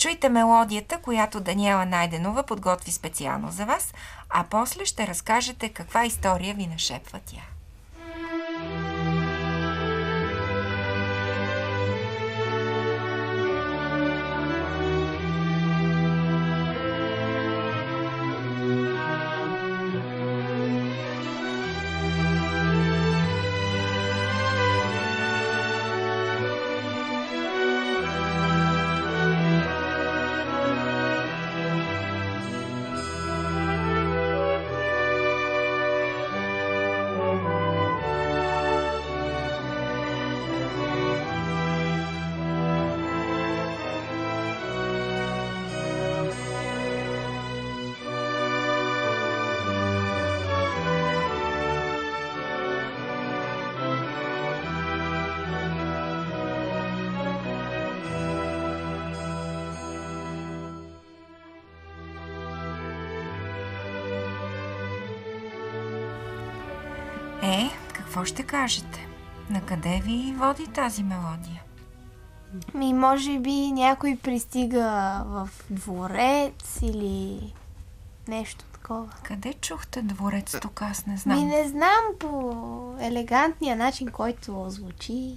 чуйте мелодията, която Даниела Найденова подготви специално за вас, а после ще разкажете каква история ви нашепва тя. Какво ще кажете? Накъде ви води тази мелодия? Може би някой пристига в дворец или нещо такова. Къде чухте дворец тук? Аз не знам. Не знам, по елегантния начин, който звучи.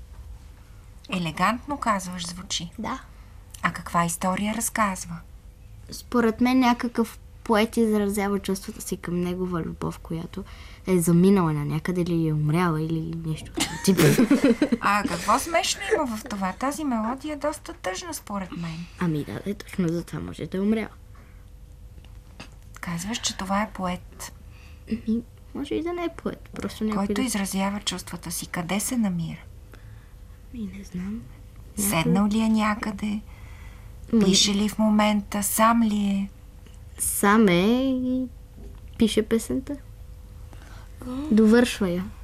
Елегантно казваш, звучи? Да. А каква история разказва? Според мен някакъв поет изразява чувствата си към негова любов, която е заминала на някъде или е умряла или нещо тип. А какво смешно има в това? Тази мелодия е доста тъжна според мен. Да, точно за това може да е умряла. Казваш, че това е поет. Може и да не е поет. Просто някой който изразява чувствата си. Къде се намира? Не знам. Седнал ли е някъде? Пише ли в момента? Сам ли е? Сам е и пише песента. Довършва я.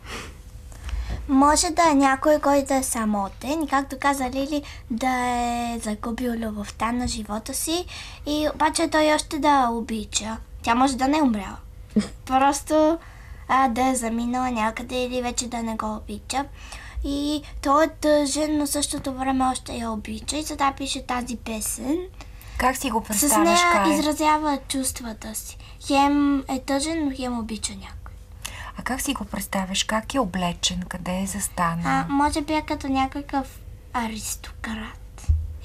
Може да е някой, който е самотен и, както каза Лили, да е загубил любовта на живота си и обаче той още да обича. Тя може да не е умряла. Просто да е заминала някъде или вече да не го обича. И той е тъжен, но в същото време още я обича и затова пише тази песен. Как си го представяш? С нея изразява чувствата си. Хем е тъжен, но хем обича някой. А как си го представяш? Как е облечен? Къде е застанал? Може би е като някакъв аристократ.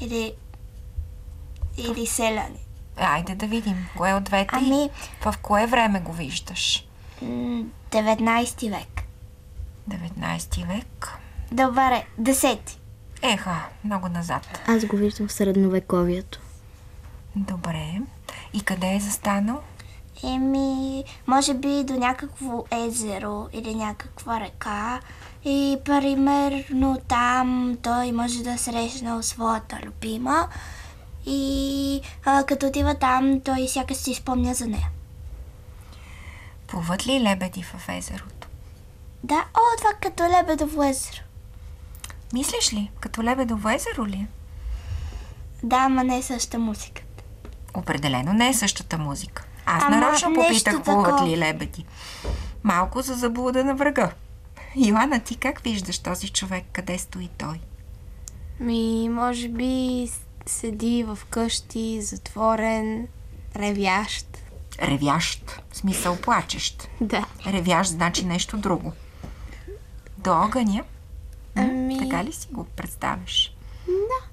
Или селянин. Айде да видим. Кое от двете? В кое време го виждаш? 19 век. 19 век? Добре, 10. Много назад. Аз го виждам в средновековието. Добре. И къде е застанал? Може би до някакво езеро или някаква река и примерно там той може да срещнал своята любима и като отива там, той сякаш си спомня за нея. Плуват ли лебеди в езерото? Да, това като Лебедово езеро. Мислиш ли? Като Лебедово езеро ли? Да, ама не е същата музика. Определено не е същата музика. Аз нарочно попитах, плуват ли лебеди. Малко за заблуда на врага. Йоана, ти как виждаш този човек? Къде стои той? Може би седи в къщи, затворен, ревящ. Ревящ? В смисъл плачещ? Да. Ревящ значи нещо друго. До огъня? Така ли си го представяш? Да.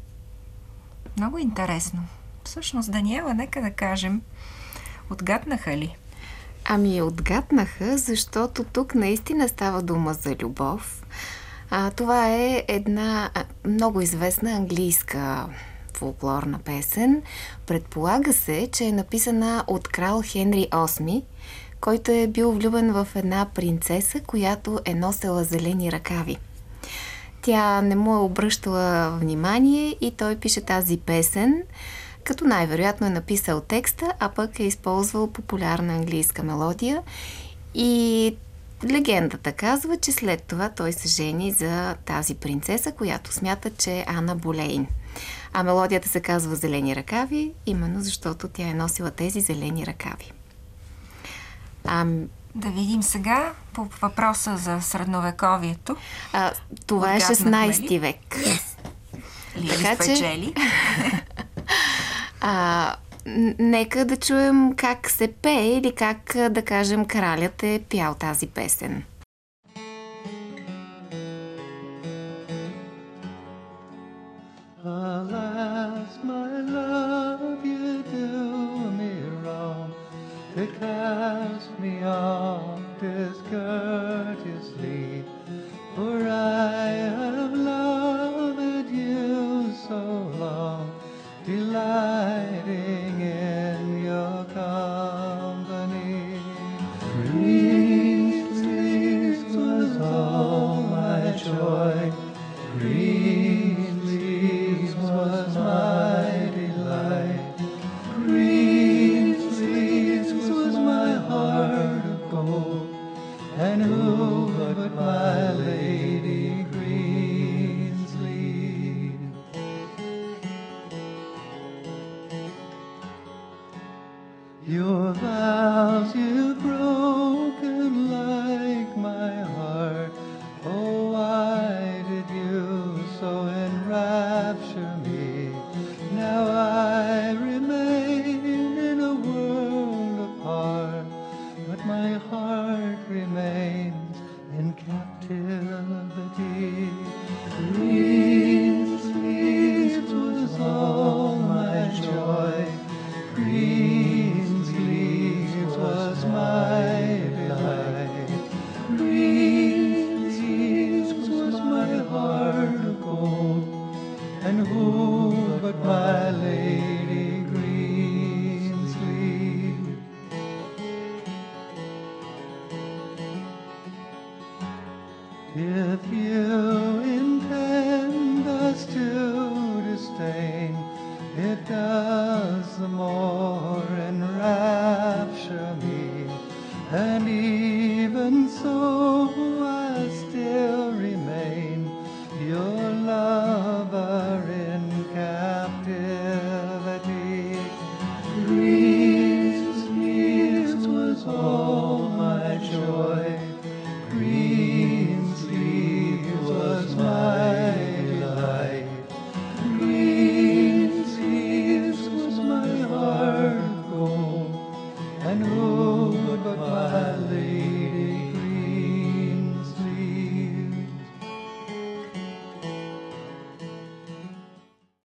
Много интересно. Всъщност, Даниела, нека да кажем, отгаднаха ли? Отгаднаха, защото тук наистина става дума за любов. Това е една много известна английска фолклорна песен. Предполага се, че е написана от крал Хенри VIII, който е бил влюбен в една принцеса, която е носела зелени ръкави. Тя не му е обръщала внимание и той пише тази песен, като най-вероятно е написал текста, а пък е използвал популярна английска мелодия. И легендата казва, че след това той се жени за тази принцеса, която смята, че е Ана Болейн. А мелодията се казва "Зелени ръкави", именно защото тя е носила тези зелени ръкави. Да видим сега по въпроса за средновековието. Това е 16 век. Лили спечели. Нека да чуем как се пее или как, да кажем, кралят е пял тази песен. Alas, my love, you do me wrong to cast me off discourteously, for I have loved you so long, delighting in your company. Green leaves was all my joy, green leaves was my delight, green leaves was my heart of gold, and who but my lady Greensleeve? Your vows you've broken like my heart. Oh, why did you so enrapture me? Now I remain in a world apart, but my heart remains in captivity. Greensleeves was all my joy, Greensleeves was my delight, Greensleeves was my heart of gold, and who but my lady Greensleeve? If you intend us to disdain, it does the more